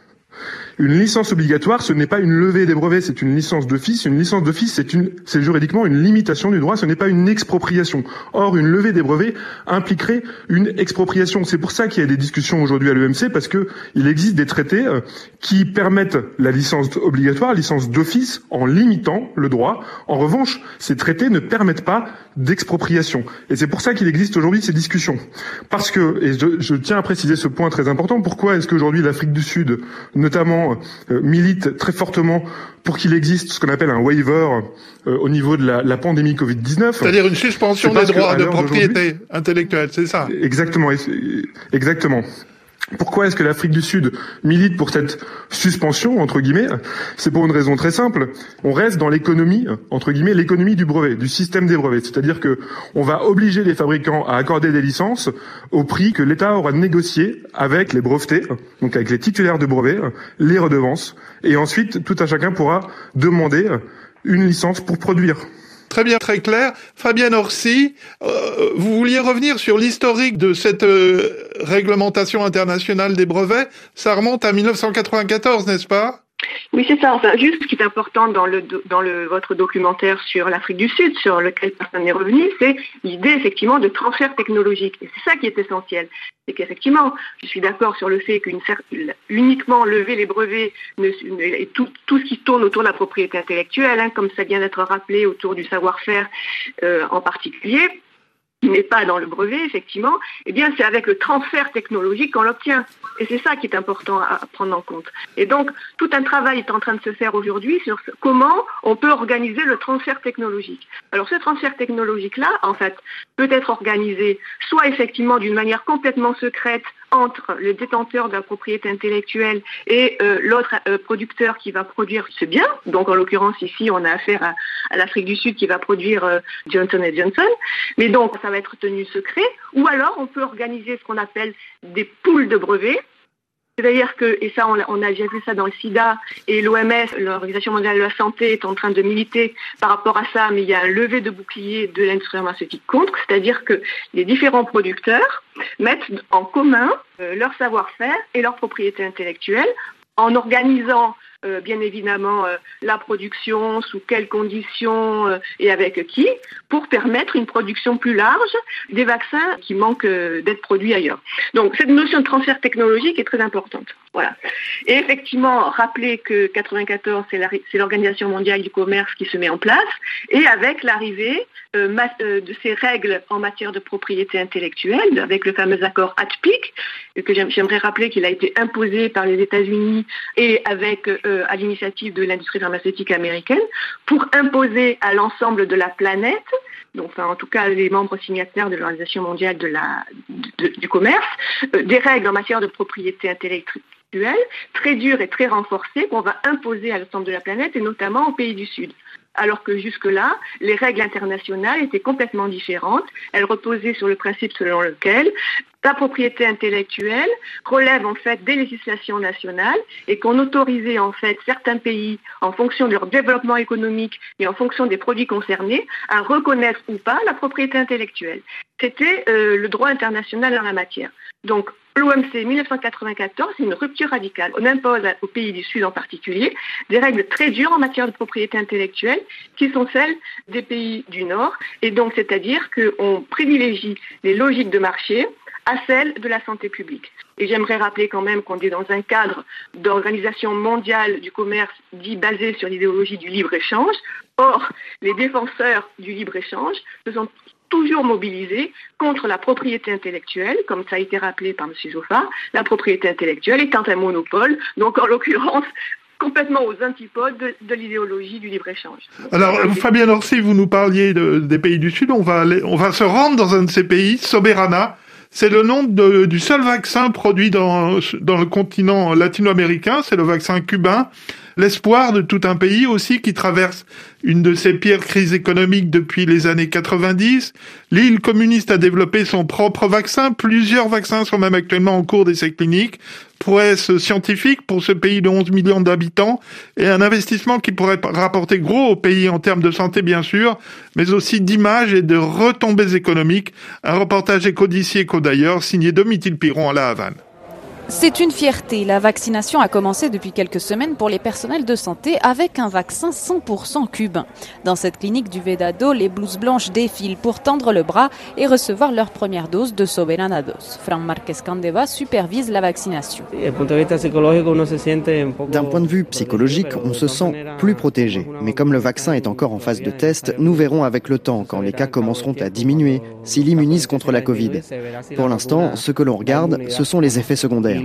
Une licence obligatoire, ce n'est pas une levée des brevets, c'est une licence d'office. Une licence d'office, c'est une, c'est juridiquement une limitation du droit, ce n'est pas une expropriation. Or, une levée des brevets impliquerait une expropriation. C'est pour ça qu'il y a des discussions aujourd'hui à l'E M C, parce que il existe des traités euh, qui permettent la licence obligatoire, la licence d'office, en limitant le droit. En revanche, ces traités ne permettent pas d'expropriation. Et c'est pour ça qu'il existe aujourd'hui ces discussions. Parce que, et je, je tiens à préciser ce point très important, pourquoi est-ce qu'aujourd'hui l'Afrique du Sud, notamment, Euh, milite très fortement pour qu'il existe ce qu'on appelle un waiver euh, au niveau de la, la pandémie covid dix-neuf. C'est-à-dire une suspension des droits de propriété intellectuelle, c'est ça? Exactement, exactement. Pourquoi est-ce que l'Afrique du Sud milite pour cette suspension, entre guillemets? C'est pour une raison très simple. On reste dans l'économie, entre guillemets, l'économie du brevet, du système des brevets. C'est-à-dire que on va obliger les fabricants à accorder des licences au prix que l'État aura négocié avec les brevetés, donc avec les titulaires de brevets, les redevances. Et ensuite, tout un chacun pourra demander une licence pour produire. Très bien, très clair. Fabienne Orsi, euh, vous vouliez revenir sur l'historique de cette euh, réglementation internationale des brevets. Ça remonte à mille neuf cent quatre-vingt-quatorze, n'est-ce pas? Oui, c'est ça. Enfin, juste ce qui est important dans le dans le votre documentaire sur l'Afrique du Sud, sur lequel personne n'est revenu, c'est l'idée effectivement de transfert technologique. Et c'est ça qui est essentiel. C'est qu'effectivement, je suis d'accord sur le fait qu'une uniquement lever les brevets ne, et tout tout ce qui tourne autour de la propriété intellectuelle, hein, comme ça vient d'être rappelé autour du savoir-faire euh, en particulier, qui n'est pas dans le brevet, effectivement, eh bien, c'est avec le transfert technologique qu'on l'obtient. Et c'est ça qui est important à prendre en compte. Et donc, tout un travail est en train de se faire aujourd'hui sur comment on peut organiser le transfert technologique. Alors, ce transfert technologique-là, en fait, peut être organisé soit effectivement d'une manière complètement secrète entre le détenteur de la propriété intellectuelle et euh, l'autre euh, producteur qui va produire ce bien. Donc, en l'occurrence, ici, on a affaire à, à l'Afrique du Sud qui va produire euh, Johnson and Johnson. Mais donc, ça va être tenu secret. Ou alors, on peut organiser ce qu'on appelle des pools de brevets. C'est-à-dire que, et ça on a, on a déjà vu ça dans le sida, et l'O M S, l'Organisation mondiale de la santé, est en train de militer par rapport à ça, mais il y a un lever de bouclier de l'industrie pharmaceutique contre, c'est-à-dire que les différents producteurs mettent en commun euh, leur savoir-faire et leur propriété intellectuelle en organisant euh, bien évidemment euh, la production, sous quelles conditions euh, et avec qui, pour permettre une production plus large des vaccins qui manquent euh, d'être produits ailleurs. Donc cette notion de transfert technologique est très importante. Voilà. Et effectivement, rappeler que quatre-vingt-quatorze, c'est, la, c'est l'Organisation mondiale du commerce qui se met en place, et avec l'arrivée euh, ma, euh, de ces règles en matière de propriété intellectuelle, avec le fameux accord A T P I C, que j'aimerais rappeler qu'il a été imposé par les États-Unis et avec euh, à l'initiative de l'industrie pharmaceutique américaine, pour imposer à l'ensemble de la planète, donc enfin, en tout cas les membres signataires de l'Organisation mondiale de la, de, du commerce, euh, des règles en matière de propriété intellectuelle très dures et très renforcées qu'on va imposer à l'ensemble de la planète et notamment aux pays du Sud. Alors que jusque-là, les règles internationales étaient complètement différentes. Elles reposaient sur le principe selon lequel la propriété intellectuelle relève en fait des législations nationales et qu'on autorisait en fait certains pays, en fonction de leur développement économique et en fonction des produits concernés, à reconnaître ou pas la propriété intellectuelle. C'était euh, le droit international en la matière. Donc, l'O M C mille neuf cent quatre-vingt-quatorze, c'est une rupture radicale. On impose aux pays du Sud en particulier des règles très dures en matière de propriété intellectuelle qui sont celles des pays du Nord. Et donc, c'est-à-dire qu'on privilégie les logiques de marché à celles de la santé publique. Et j'aimerais rappeler quand même qu'on est dans un cadre d'organisation mondiale du commerce dit basé sur l'idéologie du libre-échange. Or, les défenseurs du libre-échange se sont toujours mobilisés contre la propriété intellectuelle, comme ça a été rappelé par M. Joffard, la propriété intellectuelle étant un monopole, donc en l'occurrence complètement aux antipodes de, de l'idéologie du libre-échange. Alors, Fabienne Orsi, vous nous parliez de, des pays du Sud, on va, aller, on va se rendre dans un de ces pays, Soberana. C'est le nom de, du seul vaccin produit dans, dans le continent latino-américain, c'est le vaccin cubain. L'espoir de tout un pays aussi qui traverse une de ses pires crises économiques depuis les années quatre-vingt-dix. L'île communiste a développé son propre vaccin. Plusieurs vaccins sont même actuellement en cours d'essais cliniques. Prouesse scientifique pour ce pays de onze millions d'habitants et un investissement qui pourrait rapporter gros au pays en termes de santé bien sûr, mais aussi d'image et de retombées économiques. Un reportage Éco d'ici, Éco d'ailleurs, signé Domitille Piron à La Havane. C'est une fierté. La vaccination a commencé depuis quelques semaines pour les personnels de santé avec un vaccin cent pour cent cubain. Dans cette clinique du Vedado, les blouses blanches défilent pour tendre le bras et recevoir leur première dose de Soberana deux. Fran Marquez Candeva supervise la vaccination. D'un point de vue psychologique, on se sent plus protégé. Mais comme le vaccin est encore en phase de test, nous verrons avec le temps, quand les cas commenceront à diminuer, s'il immunise contre la Covid. Pour l'instant, ce que l'on regarde, ce sont les effets secondaires.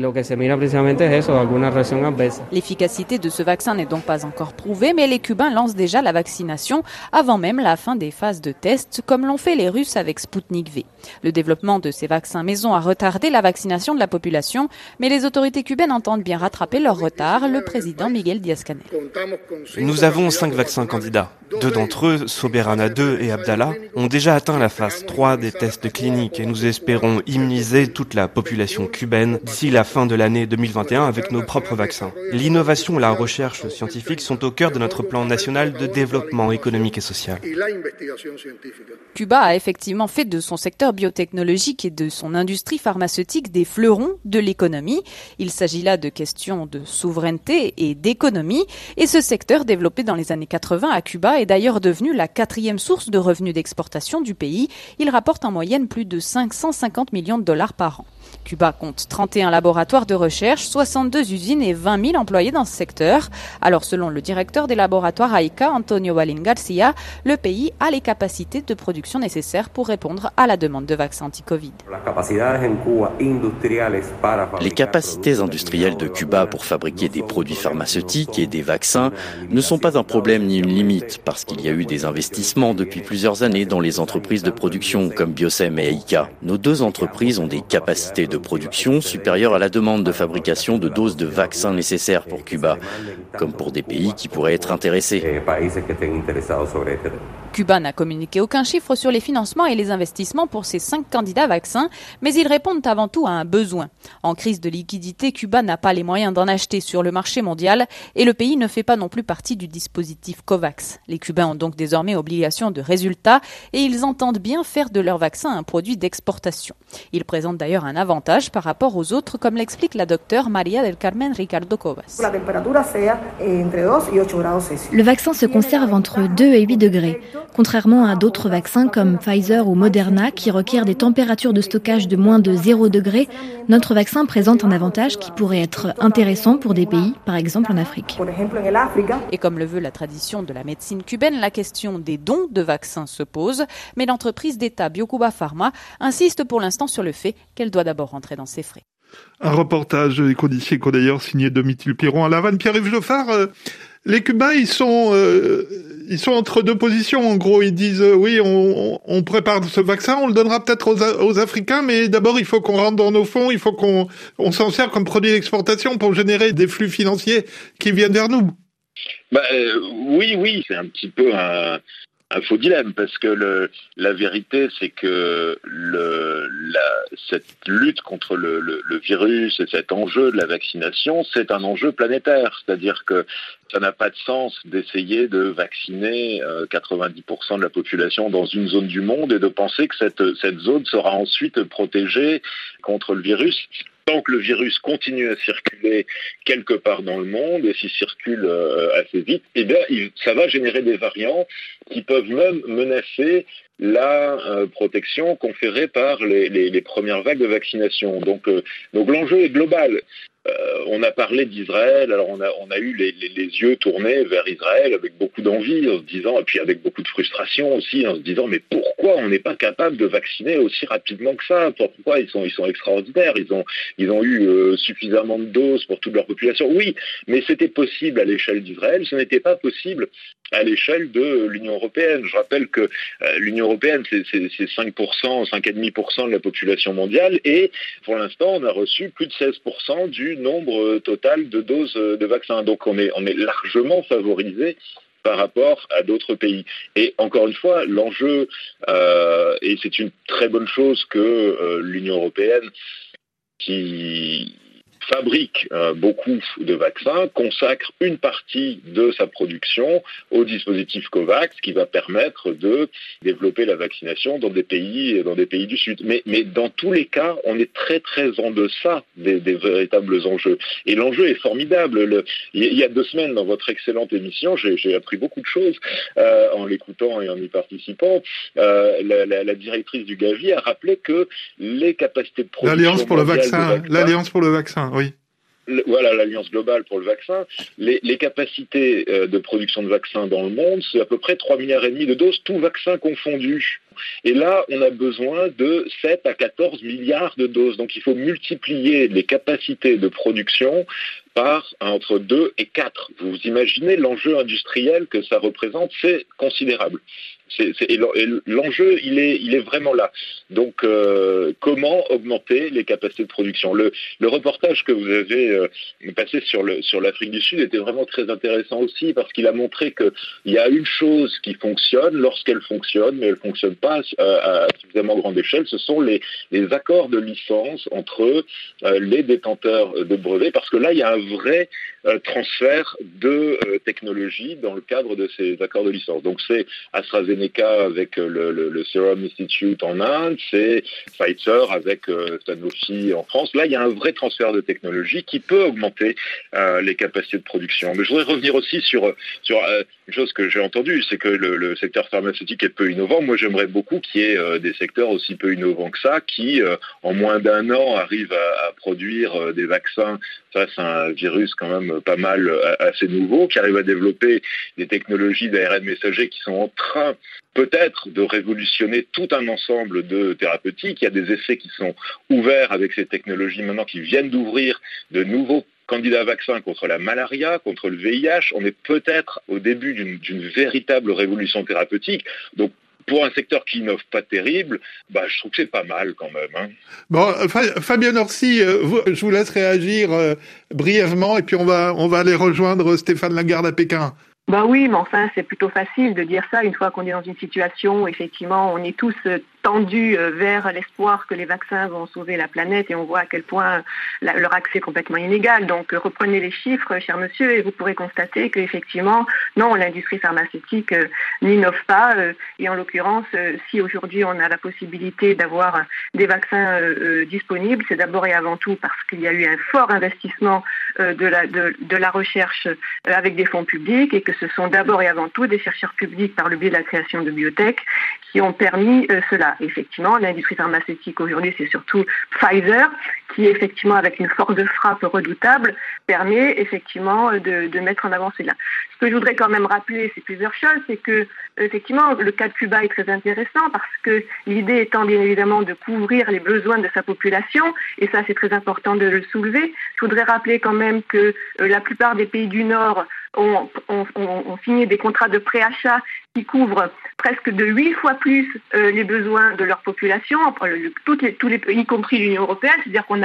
L'efficacité de ce vaccin n'est donc pas encore prouvée, mais les Cubains lancent déjà la vaccination avant même la fin des phases de test, comme l'ont fait les Russes avec Sputnik V. Le développement de ces vaccins maison a retardé la vaccination de la population, mais les autorités cubaines entendent bien rattraper leur retard, le président Miguel Díaz-Canel. Nous avons cinq vaccins candidats. Deux d'entre eux, Soberana deux et Abdallah, ont déjà atteint la phase trois des tests cliniques et nous espérons immuniser toute la population cubaine d'ici la fin de l'année deux mille vingt et un avec nos propres vaccins. L'innovation et la recherche scientifique sont au cœur de notre plan national de développement économique et social. Cuba a effectivement fait de son secteur biotechnologique et de son industrie pharmaceutique des fleurons de l'économie. Il s'agit là de questions de souveraineté et d'économie. Et ce secteur, développé dans les années quatre-vingts à Cuba, est d'ailleurs devenu la quatrième source de revenus d'exportation du pays. Il rapporte en moyenne plus de cinq cent cinquante millions de dollars par an. Cuba compte trente et un laboratoires de recherche, soixante-deux usines et vingt mille employés dans ce secteur. Alors selon le directeur des laboratoires A I C A, Antonio Balin Garcia, le pays a les capacités de production nécessaires pour répondre à la demande de vaccins anti-Covid. Les capacités industrielles de Cuba pour fabriquer des produits pharmaceutiques et des vaccins ne sont pas un problème ni une limite, parce qu'il y a eu des investissements depuis plusieurs années dans les entreprises de production comme Biosem et A I C A. Nos deux entreprises ont des capacités de production supérieure à la demande de fabrication de doses de vaccins nécessaires pour Cuba, comme pour des pays qui pourraient être intéressés. Cuba n'a communiqué aucun chiffre sur les financements et les investissements pour ces cinq candidats vaccins, mais ils répondent avant tout à un besoin. En crise de liquidité, Cuba n'a pas les moyens d'en acheter sur le marché mondial et le pays ne fait pas non plus partie du dispositif COVAX. Les Cubains ont donc désormais obligation de résultats et ils entendent bien faire de leur vaccin un produit d'exportation. Ils présentent d'ailleurs un avantage par rapport aux autres, comme l'explique la docteure Maria del Carmen Ricardo Covas. Le vaccin se conserve entre deux et huit degrés. Contrairement à d'autres vaccins comme Pfizer ou Moderna qui requièrent des températures de stockage de moins de zéro degré, notre vaccin présente un avantage qui pourrait être intéressant pour des pays, par exemple en Afrique. Et comme le veut la tradition de la médecine cubaine, la question des dons de vaccins se pose, mais l'entreprise d'État BioCuba Pharma insiste pour l'instant sur le fait qu'elle doit d'abord rentrer dans ses frais. Un reportage Éco d'ici, Éco d'ailleurs, signé Domitille Piron à La Havane. Pierre-Yves Joffard, euh, les Cubains, ils sont, euh, ils sont entre deux positions. En gros, ils disent euh, oui, on, on prépare ce vaccin, on le donnera peut-être aux, aux Africains, mais d'abord il faut qu'on rentre dans nos fonds, il faut qu'on on s'en sert comme produit d'exportation pour générer des flux financiers qui viennent vers nous. Bah, euh, oui, oui, c'est un petit peu un, un faux dilemme, parce que le, la vérité, c'est que le, la, cette lutte contre le, le, le virus et cet enjeu de la vaccination, c'est un enjeu planétaire. C'est-à-dire que ça n'a pas de sens d'essayer de vacciner euh, quatre-vingt-dix pour cent de la population dans une zone du monde et de penser que cette, cette zone sera ensuite protégée contre le virus. Tant que le virus continue à circuler quelque part dans le monde, et s'il circule euh, assez vite, eh bien, il, ça va générer des variants qui peuvent même menacer la euh, protection conférée par les, les, les premières vagues de vaccination. Donc, euh, donc l'enjeu est global. Euh, on a parlé d'Israël, alors on a, on a eu les, les, les yeux tournés vers Israël avec beaucoup d'envie, en se disant, et puis avec beaucoup de frustration aussi, en se disant, mais pourquoi on n'est pas capable de vacciner aussi rapidement que ça? Pourquoi ils sont, ils sont extraordinaires? Ils ont, ils ont eu euh, suffisamment de doses pour toute leur population. Oui, mais c'était possible à l'échelle d'Israël, ce n'était pas possible à l'échelle de l'Union européenne. Je rappelle que euh, l'Union européenne, c'est, c'est, c'est cinq pour cent, cinq virgule cinq pour cent de la population mondiale, et pour l'instant, on a reçu plus de seize pour cent du nombre total de doses de vaccins. Donc on est, on est largement favorisé par rapport à d'autres pays. Et encore une fois, l'enjeu, euh, et c'est une très bonne chose que euh, l'Union européenne, qui fabrique euh, beaucoup de vaccins, consacre une partie de sa production au dispositif COVAX qui va permettre de développer la vaccination dans des pays, dans des pays du Sud. Mais, mais dans tous les cas, on est très très en deçà des, des véritables enjeux. Et l'enjeu est formidable. Le, il y a deux semaines, dans votre excellente émission, j'ai, j'ai appris beaucoup de choses euh, en l'écoutant et en y participant. Euh, la, la, la directrice du Gavi a rappelé que les capacités de production... L'Alliance pour le vaccin, vaccins, l'Alliance pour le vaccin, oui. Voilà, l'Alliance globale pour le vaccin. Les, les capacités euh, de production de vaccins dans le monde, c'est à peu près trois milliards et demi de doses, tout vaccin confondu. Et là, on a besoin de sept à quatorze milliards de doses. Donc il faut multiplier les capacités de production par entre deux et quatre. Vous imaginez l'enjeu industriel que ça représente, c'est considérable. C'est, c'est, et l'enjeu, il est, il est vraiment là. Donc, euh, comment augmenter les capacités de production? Le, le reportage que vous avez euh, passé sur, le, sur l'Afrique du Sud était vraiment très intéressant aussi parce qu'il a montré qu'il y a une chose qui fonctionne lorsqu'elle fonctionne, mais elle ne fonctionne pas euh, à suffisamment grande échelle. Ce sont les, les accords de licence entre euh, les détenteurs de brevets, parce que là, il y a un vrai euh, transfert de euh, technologie dans le cadre de ces accords de licence. Donc, c'est AstraZeneca avec le, le, le Serum Institute en Inde, c'est Pfizer avec euh, Sanofi en France. Là, il y a un vrai transfert de technologie qui peut augmenter euh, les capacités de production. Mais je voudrais revenir aussi sur, sur euh, une chose que j'ai entendue, c'est que le, le secteur pharmaceutique est peu innovant. Moi, j'aimerais beaucoup qu'il y ait euh, des secteurs aussi peu innovants que ça, qui, euh, en moins d'un an, arrivent à, à produire euh, des vaccins face à un virus quand même pas mal euh, assez nouveau, qui arrivent à développer des technologies d'A R N messager qui sont en train peut-être de révolutionner tout un ensemble de thérapeutiques. Il y a des essais qui sont ouverts avec ces technologies maintenant, qui viennent d'ouvrir de nouveaux candidats vaccins contre la malaria, contre le V I H. On est peut-être au début d'une, d'une véritable révolution thérapeutique. Donc, pour un secteur qui innove pas terrible, bah, je trouve que c'est pas mal quand même. Hein. Bon, Fabien Orsi, vous, je vous laisse réagir euh, brièvement et puis on va, on va aller rejoindre Stéphane Lagarde à Pékin. Ben oui, mais enfin, c'est plutôt facile de dire ça une fois qu'on est dans une situation où, effectivement, on est tous tendus vers l'espoir que les vaccins vont sauver la planète et on voit à quel point la, leur accès est complètement inégal. Donc, reprenez les chiffres, cher monsieur, et vous pourrez constater qu'effectivement, non, l'industrie pharmaceutique euh, n'innove pas. Euh, et en l'occurrence, euh, si aujourd'hui on a la possibilité d'avoir des vaccins euh, disponibles, c'est d'abord et avant tout parce qu'il y a eu un fort investissement euh, de, la, de, de la recherche euh, avec des fonds publics et que ce sont d'abord et avant tout des chercheurs publics par le biais de la création de biotech qui ont permis euh, cela. Effectivement, l'industrie pharmaceutique aujourd'hui, c'est surtout Pfizer qui, effectivement, avec une force de frappe redoutable, permet effectivement de, de mettre en avant cela. Ce que je voudrais quand même rappeler, c'est plusieurs choses, c'est que effectivement, le cas de Cuba est très intéressant parce que l'idée étant bien évidemment de couvrir les besoins de sa population, et ça c'est très important de le soulever. Je voudrais rappeler quand même que euh, la plupart des pays du Nord ont, ont, ont, ont signé des contrats de préachat qui couvrent presque de huit fois plus euh, les besoins de leur population, toutes les, tous les pays, y compris l'Union européenne, c'est-à-dire qu'on a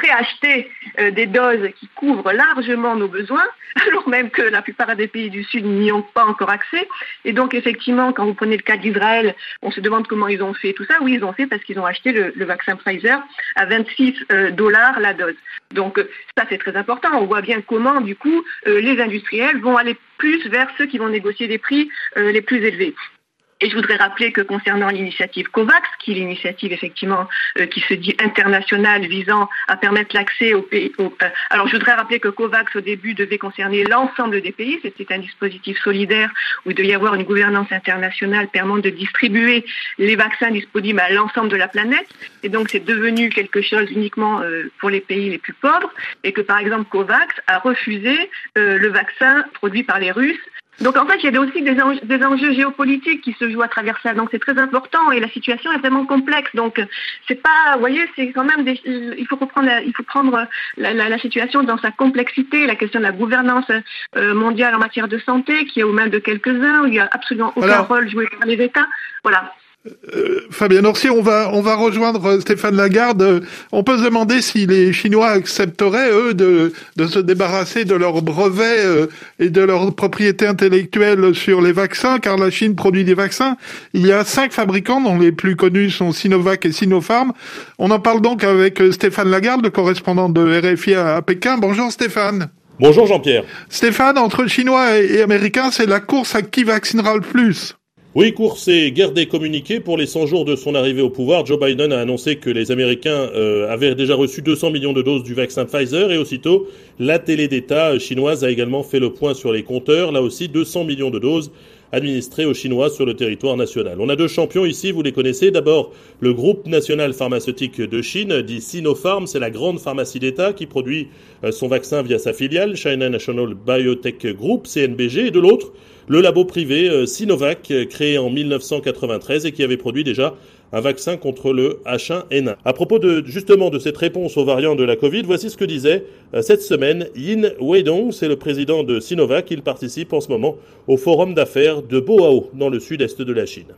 prêts à acheter euh, des doses qui couvrent largement nos besoins, alors même que la plupart des pays du Sud n'y ont pas encore accès. Et donc, effectivement, quand vous prenez le cas d'Israël, on se demande comment ils ont fait tout ça. Oui, ils ont fait parce qu'ils ont acheté le, le vaccin Pfizer à vingt-six dollars la dose. Donc, ça, c'est très important. On voit bien comment, du coup, euh, les industriels vont aller plus vers ceux qui vont négocier des prix euh, les plus élevés. Et je voudrais rappeler que concernant l'initiative COVAX, qui est l'initiative effectivement euh, qui se dit internationale visant à permettre l'accès aux pays. Aux, euh, alors je voudrais rappeler que COVAX au début devait concerner l'ensemble des pays. C'était un dispositif solidaire où il devait y avoir une gouvernance internationale permettant de distribuer les vaccins disponibles à l'ensemble de la planète. Et donc c'est devenu quelque chose uniquement euh, pour les pays les plus pauvres. Et que par exemple COVAX a refusé euh, le vaccin produit par les Russes. Donc en fait, il y a aussi des enjeux, des enjeux géopolitiques qui se jouent à travers ça. Donc c'est très important et la situation est vraiment complexe. Donc c'est pas, vous voyez, c'est quand même des, il faut reprendre, la, il faut prendre la, la, la situation dans sa complexité, la question de la gouvernance euh, mondiale en matière de santé qui est aux mains de quelques-uns où il y a absolument aucun Alors, rôle joué par les États. Voilà. Euh, Fabien Orsi, on va on va rejoindre Stéphane Lagarde. On peut se demander si les Chinois accepteraient eux de de se débarrasser de leurs brevets euh, et de leurs propriétés intellectuelles sur les vaccins, car la Chine produit des vaccins. Il y a cinq fabricants dont les plus connus sont Sinovac et Sinopharm. On en parle donc avec Stéphane Lagarde, le correspondant de R F I à, à Pékin. Bonjour Stéphane. Bonjour Jean-Pierre. Stéphane, entre Chinois et, et Américains, c'est la course à qui vaccinera le plus. Oui, course et guerre des communiqués. Pour les cent jours de son arrivée au pouvoir, Joe Biden a annoncé que les Américains euh, avaient déjà reçu deux cents millions de doses du vaccin Pfizer et aussitôt, la télé d'État chinoise a également fait le point sur les compteurs. Là aussi, deux cents millions de doses administrées aux Chinois sur le territoire national. On a deux champions ici, vous les connaissez. D'abord, le groupe national pharmaceutique de Chine, dit Sinopharm. C'est la grande pharmacie d'État qui produit euh, son vaccin via sa filiale, China National Biotech Group, C N B G. Et de l'autre, le labo privé euh, Sinovac, euh, créé en mille neuf cent quatre-vingt-treize et qui avait produit déjà un vaccin contre le H un N un. À propos de justement de cette réponse aux variants de la Covid, voici ce que disait euh, cette semaine Yin Weidong, c'est le président de Sinovac. Il participe en ce moment au forum d'affaires de Boao, dans le sud-est de la Chine.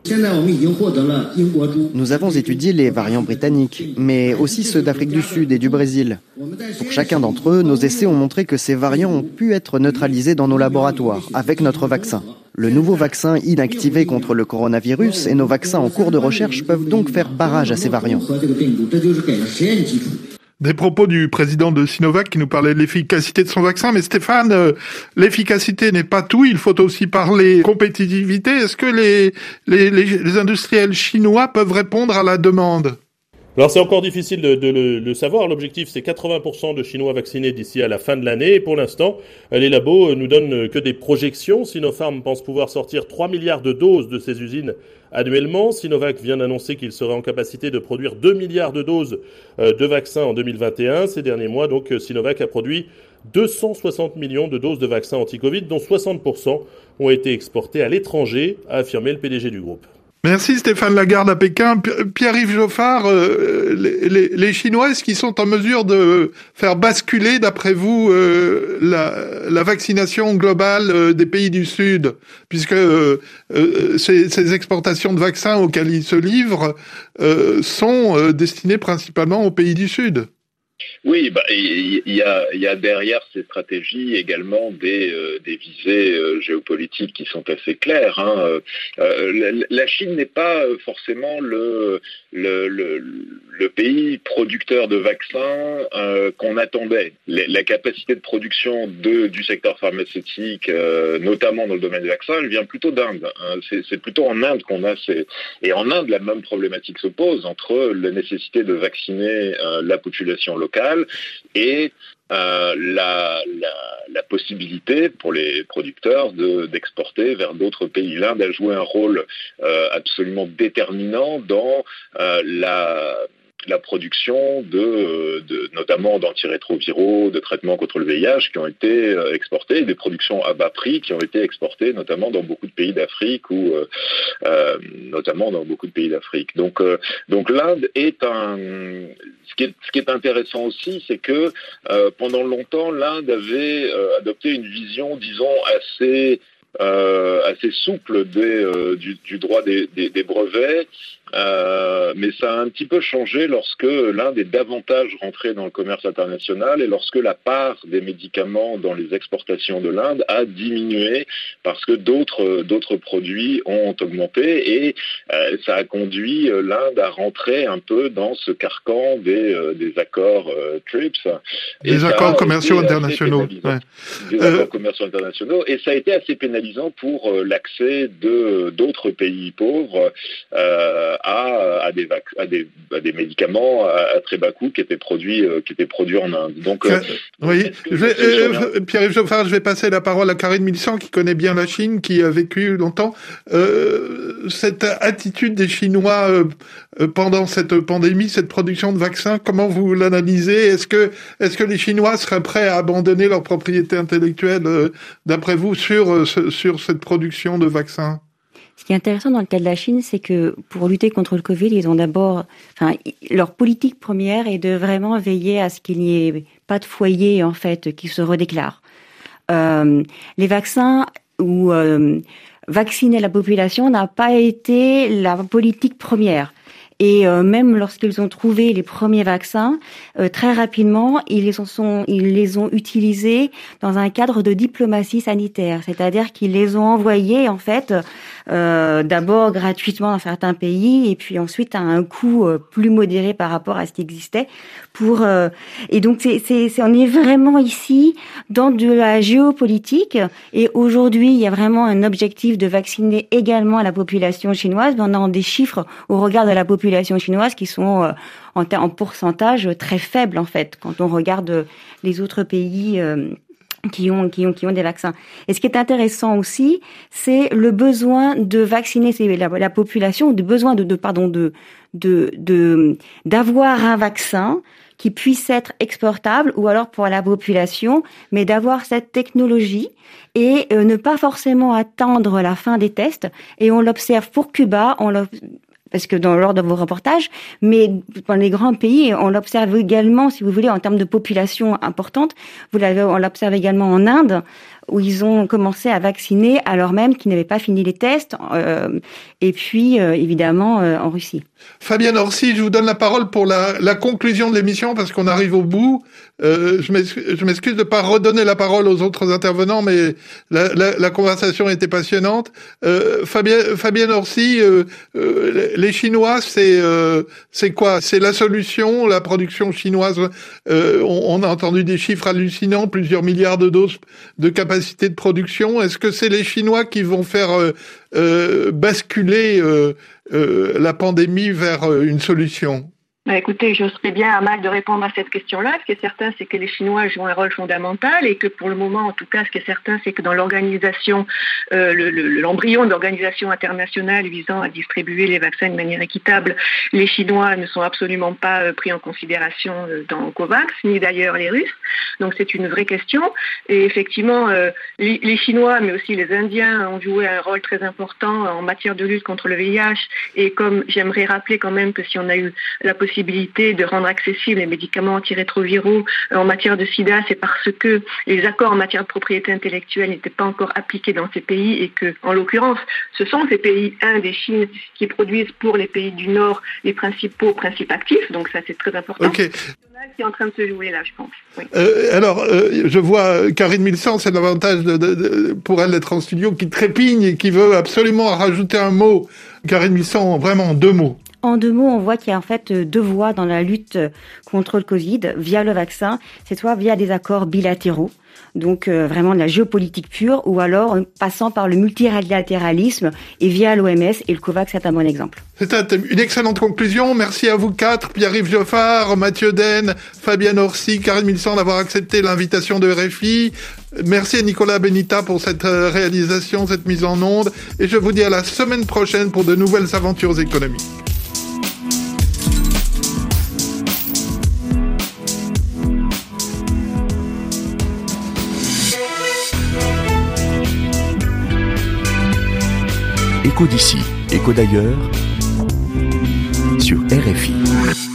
Nous avons étudié les variants britanniques, mais aussi ceux d'Afrique du Sud et du Brésil. Pour chacun d'entre eux, nos essais ont montré que ces variants ont pu être neutralisés dans nos laboratoires avec notre vaccin. Le nouveau vaccin inactivé contre le coronavirus et nos vaccins en cours de recherche peuvent donc faire barrage à ces variants. Des propos du président de Sinovac qui nous parlait de l'efficacité de son vaccin. Mais Stéphane, euh, l'efficacité n'est pas tout. Il faut aussi parler compétitivité. Est-ce que les, les, les, les industriels chinois peuvent répondre à la demande ? Alors c'est encore difficile de, de le, le savoir. L'objectif c'est quatre-vingts pour cent de Chinois vaccinés d'ici à la fin de l'année. Et pour l'instant, les labos nous donnent que des projections. Sinopharm pense pouvoir sortir trois milliards de doses de ces usines annuellement. Sinovac vient d'annoncer qu'il serait en capacité de produire deux milliards de doses de vaccins en deux mille vingt et un. Ces derniers mois, donc, Sinovac a produit deux cent soixante millions de doses de vaccins anti-Covid, dont soixante pour cent ont été exportées à l'étranger, a affirmé le P D G du groupe. Merci Stéphane Lagarde à Pékin. Pierre-Yves Geoffard, euh, les, les, les Chinois, est-ce qu'ils sont en mesure de faire basculer, d'après vous, euh, la, la vaccination globale euh, des pays du Sud, puisque euh, euh, ces, ces exportations de vaccins auxquelles ils se livrent euh, sont euh, destinées principalement aux pays du Sud? Oui, bah, il y a, il y a derrière ces stratégies également des, euh, des visées euh, géopolitiques qui sont assez claires. Hein. Euh, la, la Chine n'est pas forcément le, le, le, le pays producteur de vaccins euh, qu'on attendait. La, la capacité de production de, du secteur pharmaceutique, euh, notamment dans le domaine des vaccins, elle vient plutôt d'Inde. Hein. C'est, c'est plutôt en Inde qu'on a ces... Et en Inde, la même problématique se pose entre la nécessité de vacciner euh, la population locale et euh, la, la, la possibilité pour les producteurs de, d'exporter vers d'autres pays. L'Inde a joué un rôle euh, absolument déterminant dans euh, la... la production de, de notamment d'antirétroviraux, de traitements contre le V I H qui ont été exportés, des productions à bas prix qui ont été exportées notamment dans beaucoup de pays d'Afrique ou euh, euh, notamment dans beaucoup de pays d'Afrique. Donc, euh, donc l'Inde est un. Ce qui est, ce qui est intéressant aussi, c'est que euh, pendant longtemps, l'Inde avait euh, adopté une vision, disons, assez Euh, assez souple des, euh, du, du droit des, des, des brevets, Euh, mais ça a un petit peu changé lorsque l'Inde est davantage rentrée dans le commerce international et lorsque la part des médicaments dans les exportations de l'Inde a diminué parce que d'autres d'autres produits ont augmenté et euh, ça a conduit l'Inde à rentrer un peu dans ce carcan des, euh, des accords euh, TRIPS. Des accords commerciaux internationaux. Ouais. Des euh... accords commerciaux internationaux. Et ça a été assez pénalisant pour euh, l'accès de d'autres pays pauvres euh, à, à, des vac- à, des, à des médicaments à, à très bas coût qui étaient produits, euh, qui étaient produits en Inde. Donc, euh, oui, je vais, euh, Pierre-Yves Geoffard, je vais passer la parole à Karine Milsan qui connaît bien la Chine, qui a vécu longtemps. Euh, cette attitude des Chinois euh, pendant cette pandémie, cette production de vaccins, comment vous l'analysez ? Est-ce que, est-ce que les Chinois seraient prêts à abandonner leur propriété intellectuelle, euh, d'après vous, sur, euh, sur cette production de vaccins ? Ce qui est intéressant dans le cas de la Chine, c'est que pour lutter contre le Covid, ils ont d'abord, enfin, leur politique première est de vraiment veiller à ce qu'il n'y ait pas de foyer, en fait, qui se redéclarent. Euh, les vaccins ou euh, vacciner la population n'a pas été la politique première. Et euh, même lorsqu'ils ont trouvé les premiers vaccins, euh, très rapidement, ils les, ont, sont, ils les ont utilisés dans un cadre de diplomatie sanitaire. C'est-à-dire qu'ils les ont envoyés, en fait, euh, d'abord gratuitement dans certains pays, et puis ensuite à un coût euh, plus modéré par rapport à ce qui existait. Pour euh, et donc, c'est, c'est, c'est, on est vraiment ici dans de la géopolitique. Et aujourd'hui, il y a vraiment un objectif de vacciner également la population chinoise. On a des chiffres au regard de la population population chinoise qui sont euh, en, ter- en pourcentage très faibles en fait quand on regarde les autres pays euh, qui ont qui ont qui ont des vaccins. Et ce qui est intéressant aussi, c'est le besoin de vacciner c'est la, la population, de besoin de, de pardon de de de d'avoir un vaccin qui puisse être exportable ou alors pour la population, mais d'avoir cette technologie et euh, ne pas forcément attendre la fin des tests. Et on l'observe pour Cuba, on l'observe parce que dans l'ordre de vos reportages, mais dans les grands pays, on l'observe également, si vous voulez, en termes de population importante. Vous l'avez, on l'observe également en Inde, où ils ont commencé à vacciner alors même qu'ils n'avaient pas fini les tests, euh, et puis euh, évidemment euh, en Russie. Fabienne Orsi, je vous donne la parole pour la, la conclusion de l'émission parce qu'on arrive au bout. Euh, je, m'excuse, je m'excuse de ne pas redonner la parole aux autres intervenants, mais la, la, la conversation était passionnante. Euh, Fabienne, Fabienne Orsi, euh, euh, les Chinois, c'est, euh, c'est quoi ? C'est la solution, la production chinoise. Euh, on, on a entendu des chiffres hallucinants, plusieurs milliards de doses de capacité de production. Est-ce que c'est les Chinois qui vont faire euh, euh, basculer euh, euh, la pandémie vers euh, une solution ? Bah écoutez, je serais bien à mal de répondre à cette question-là. Ce qui est certain, c'est que les Chinois jouent un rôle fondamental et que pour le moment, en tout cas, ce qui est certain, c'est que dans l'organisation, euh, le, le, l'embryon de l'organisation internationale visant à distribuer les vaccins de manière équitable, les Chinois ne sont absolument pas euh, pris en considération euh, dans COVAX, ni d'ailleurs les Russes. Donc c'est une vraie question. Et effectivement, euh, les, les Chinois, mais aussi les Indiens, ont joué un rôle très important en matière de lutte contre le V I H. Et comme j'aimerais rappeler quand même que si on a eu la possibilité de rendre accessibles les médicaments antirétroviraux en matière de sida, c'est parce que les accords en matière de propriété intellectuelle n'étaient pas encore appliqués dans ces pays et que, en l'occurrence, ce sont ces pays, Inde et Chine, qui produisent pour les pays du Nord les principaux principes actifs. Donc ça, c'est très important. Okay. Qui est en train de se jouer là, je pense. Oui. Euh, alors, euh, je vois Karine Milsan, c'est l'avantage de, de, de, pour elle d'être en studio, qui trépigne et qui veut absolument rajouter un mot. Karine Milsan, vraiment deux mots. En deux mots, on voit qu'il y a en fait deux voies dans la lutte contre le Covid via le vaccin. C'est soit via des accords bilatéraux, donc euh, vraiment de la géopolitique pure, ou alors en passant par le multilatéralisme et via l'O M S, et le COVAX est un bon exemple. C'est une excellente conclusion. Merci à vous quatre, Pierre-Yves Geoffard, Mathieu Den, Fabienne Orsi, Karine Milsan d'avoir accepté l'invitation de R F I. Merci à Nicolas Benita pour cette réalisation, cette mise en onde. Et je vous dis à la semaine prochaine pour de nouvelles aventures économiques. Écho d'ici, écho d'ailleurs, sur R F I.